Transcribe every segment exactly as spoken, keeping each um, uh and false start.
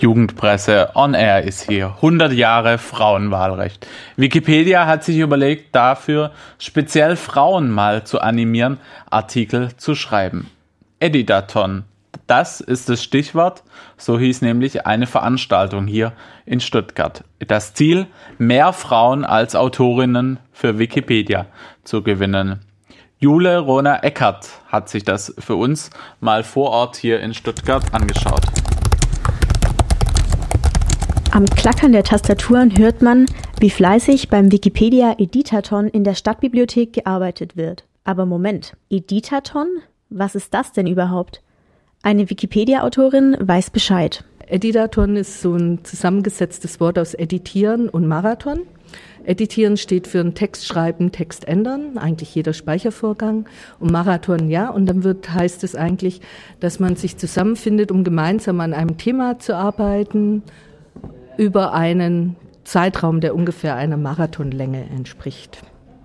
Jugendpresse on Air ist hier. hundert Jahre Frauenwahlrecht. Wikipedia hat sich überlegt, dafür speziell Frauen mal zu animieren, Artikel zu schreiben. Editathon, das ist das Stichwort. So hieß nämlich eine Veranstaltung hier in Stuttgart. Das Ziel, mehr Frauen als Autorinnen für Wikipedia zu gewinnen. Jule Rona-Eckert hat sich das für uns mal vor Ort hier in Stuttgart angeschaut. Am Klackern der Tastaturen hört man, wie fleißig beim Wikipedia Editathon in der Stadtbibliothek gearbeitet wird. Aber Moment, Editathon? Was ist das denn überhaupt? Eine Wikipedia-Autorin weiß Bescheid. Editathon ist so ein zusammengesetztes Wort aus Editieren und Marathon. Editieren steht für ein Text schreiben, Text ändern, eigentlich jeder Speichervorgang. Und Marathon, ja, und dann wird, heißt es eigentlich, dass man sich zusammenfindet, um gemeinsam an einem Thema zu arbeiten, über einen Zeitraum, der ungefähr einer Marathonlänge entspricht.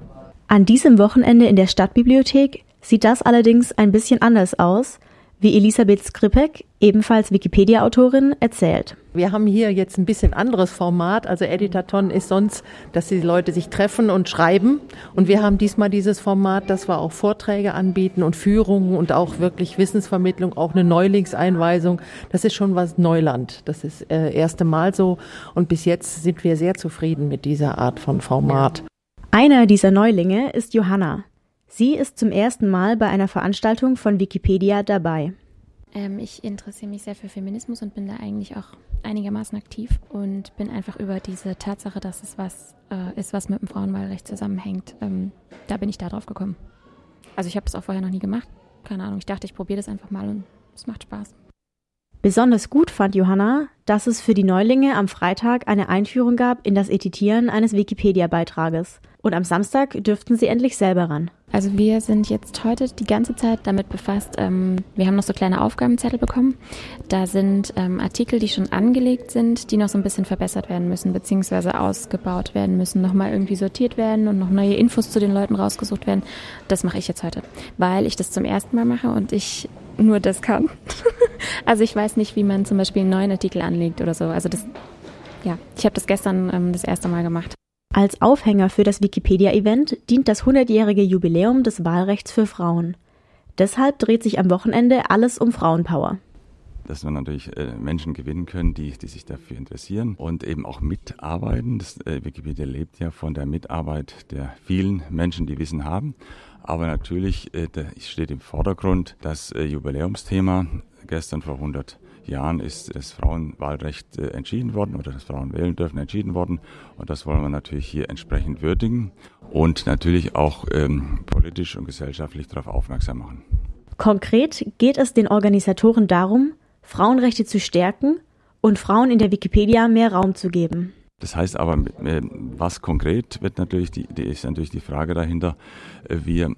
An diesem Wochenende in der Stadtbibliothek sieht das allerdings ein bisschen anders aus, wie Elisabeth Skripek, ebenfalls Wikipedia-Autorin, erzählt. Wir haben hier jetzt ein bisschen anderes Format. Also Editathon ist sonst, dass die Leute sich treffen und schreiben. Und wir haben diesmal dieses Format, dass wir auch Vorträge anbieten und Führungen und auch wirklich Wissensvermittlung, auch eine Neulingseinweisung. Das ist schon was Neuland. Das ist das äh, erste Mal so. Und bis jetzt sind wir sehr zufrieden mit dieser Art von Format. Einer dieser Neulinge ist Johanna. Sie ist zum ersten Mal bei einer Veranstaltung von Wikipedia dabei. Ähm, ich interessiere mich sehr für Feminismus und bin da eigentlich auch einigermaßen aktiv und bin einfach über diese Tatsache, dass es was äh, ist, was mit dem Frauenwahlrecht zusammenhängt, ähm, da bin ich da drauf gekommen. Also ich habe das auch vorher noch nie gemacht, keine Ahnung, ich dachte, ich probiere das einfach mal und es macht Spaß. Besonders gut fand Johanna, dass es für die Neulinge am Freitag eine Einführung gab in das Editieren eines Wikipedia-Beitrages. Und am Samstag dürften sie endlich selber ran. Also wir sind jetzt heute die ganze Zeit damit befasst, ähm, wir haben noch so kleine Aufgabenzettel bekommen. Da sind ähm, Artikel, die schon angelegt sind, die noch so ein bisschen verbessert werden müssen, beziehungsweise ausgebaut werden müssen, nochmal irgendwie sortiert werden und noch neue Infos zu den Leuten rausgesucht werden. Das mache ich jetzt heute, weil ich das zum ersten Mal mache und ich nur das kann. Also ich weiß nicht, wie man zum Beispiel einen neuen Artikel anlegt oder so. Also das, ja, ich habe das gestern ähm, das erste Mal gemacht. Als Aufhänger für das Wikipedia-Event dient das hundertjährige Jubiläum des Wahlrechts für Frauen. Deshalb dreht sich am Wochenende alles um Frauenpower. Dass wir natürlich äh, Menschen gewinnen können, die, die sich dafür interessieren und eben auch mitarbeiten. Das, äh, Wikipedia lebt ja von der Mitarbeit der vielen Menschen, die Wissen haben. Aber natürlich äh, da steht im Vordergrund das äh, Jubiläumsthema. Gestern vor hundert Jahren ist das Frauenwahlrecht äh, entschieden worden oder das Frauen wählen dürfen entschieden worden. Und das wollen wir natürlich hier entsprechend würdigen und natürlich auch ähm, politisch und gesellschaftlich darauf aufmerksam machen. Konkret geht es den Organisatoren darum, Frauenrechte zu stärken und Frauen in der Wikipedia mehr Raum zu geben. Das heißt aber, was konkret wird natürlich, die, die ist natürlich die Frage dahinter. Wir,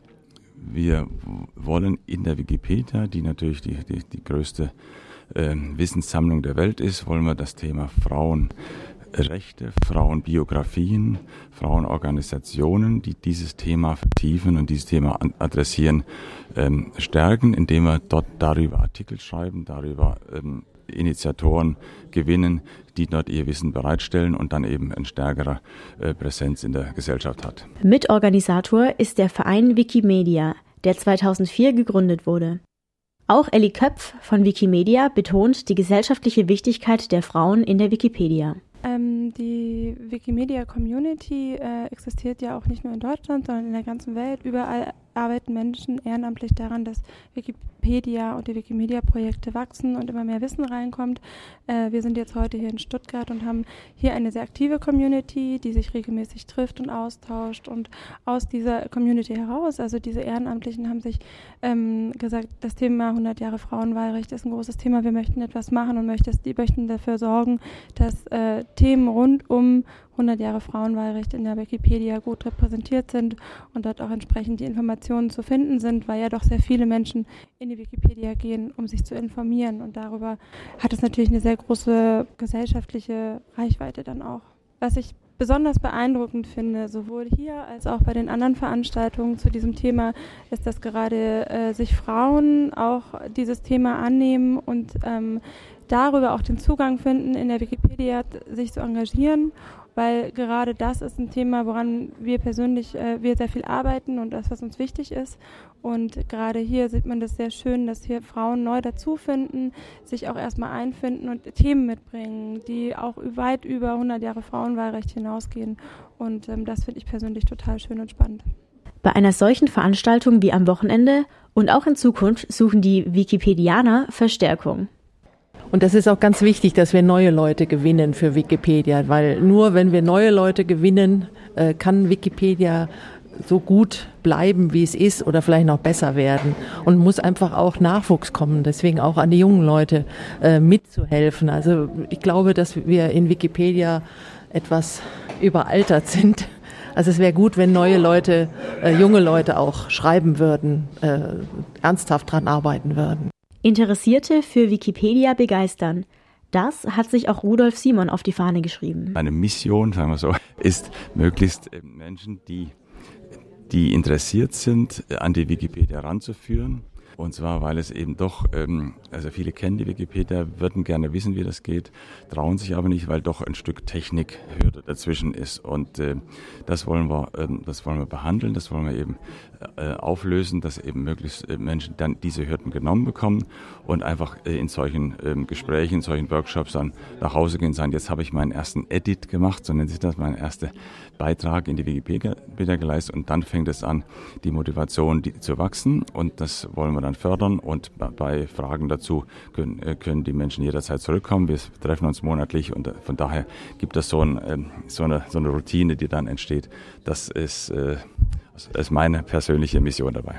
wir wollen in der Wikipedia, die natürlich die, die, die größte äh, Wissenssammlung der Welt ist, wollen wir das Thema Frauenrechte, Frauenbiografien, Frauenorganisationen, die dieses Thema vertiefen und dieses Thema adressieren, ähm, stärken, indem wir dort darüber Artikel schreiben, darüber ähm, Initiatoren gewinnen, die dort ihr Wissen bereitstellen und dann eben eine stärkere äh, Präsenz in der Gesellschaft hat. Mitorganisator ist der Verein Wikimedia, der zweitausendvier gegründet wurde. Auch Elli Köpf von Wikimedia betont die gesellschaftliche Wichtigkeit der Frauen in der Wikipedia. Ähm, die Wikimedia-Community äh, existiert ja auch nicht nur in Deutschland, sondern in der ganzen Welt. Überall arbeiten Menschen ehrenamtlich daran, dass Wikipedia und die Wikimedia-Projekte wachsen und immer mehr Wissen reinkommt. Äh, wir sind jetzt heute hier in Stuttgart und haben hier eine sehr aktive Community, die sich regelmäßig trifft und austauscht. Und aus dieser Community heraus, also diese Ehrenamtlichen haben sich ähm, gesagt, das Thema hundert Jahre Frauenwahlrecht ist ein großes Thema. Wir möchten etwas machen und möchten, die möchten dafür sorgen, dass äh, Themen rund um hundert Jahre Frauenwahlrecht in der Wikipedia gut repräsentiert sind und dort auch entsprechend die Informationen zu finden sind, weil ja doch sehr viele Menschen in die Wikipedia gehen, um sich zu informieren. Und darüber hat es natürlich eine sehr große gesellschaftliche Reichweite dann auch. Was ich besonders beeindruckend finde, sowohl hier als auch bei den anderen Veranstaltungen zu diesem Thema, ist, dass gerade äh, sich Frauen auch dieses Thema annehmen und ähm, darüber auch den Zugang finden, in der Wikipedia sich zu engagieren, weil gerade das ist ein Thema, woran wir persönlich, äh, wir sehr viel arbeiten und das, was uns wichtig ist. Und gerade hier sieht man das sehr schön, dass hier Frauen neu dazufinden, sich auch erstmal einfinden und Themen mitbringen, die auch weit über hundert Jahre Frauenwahlrecht hinausgehen. Und ähm, das finde ich persönlich total schön und spannend. Bei einer solchen Veranstaltung wie am Wochenende und auch in Zukunft suchen die Wikipedianer Verstärkung. Und das ist auch ganz wichtig, dass wir neue Leute gewinnen für Wikipedia, weil nur wenn wir neue Leute gewinnen, äh, kann Wikipedia so gut bleiben, wie es ist oder vielleicht noch besser werden und muss einfach auch Nachwuchs kommen, deswegen auch an die jungen Leute äh, mitzuhelfen. Also ich glaube, dass wir in Wikipedia etwas überaltert sind. Also es wäre gut, wenn neue Leute, äh, junge Leute auch schreiben würden, äh, ernsthaft dran arbeiten würden. Interessierte für Wikipedia begeistern. Das hat sich auch Rudolf Simon auf die Fahne geschrieben. Meine Mission, sagen wir so, ist möglichst Menschen, die die interessiert sind, an die Wikipedia ranzuführen. Und zwar, weil es eben doch, ähm, also viele kennen die Wikipedia, würden gerne wissen, wie das geht, trauen sich aber nicht, weil doch ein Stück Technikhürde dazwischen ist. Und äh, das wollen wir, ähm, das wollen wir behandeln, das wollen wir eben äh, auflösen, dass eben möglichst äh, Menschen dann diese Hürden genommen bekommen und einfach äh, in solchen ähm, Gesprächen, in solchen Workshops dann nach Hause gehen und sagen, jetzt habe ich meinen ersten Edit gemacht, so nennt sich das, meinen ersten Beitrag in die Wikipedia geleistet und dann fängt es an, die Motivation die, zu wachsen und das wollen wir dann fördern und bei Fragen dazu können, können die Menschen jederzeit zurückkommen. Wir treffen uns monatlich und von daher gibt es so, ein, so, eine, so eine Routine, die dann entsteht. Das ist, das ist meine persönliche Mission dabei.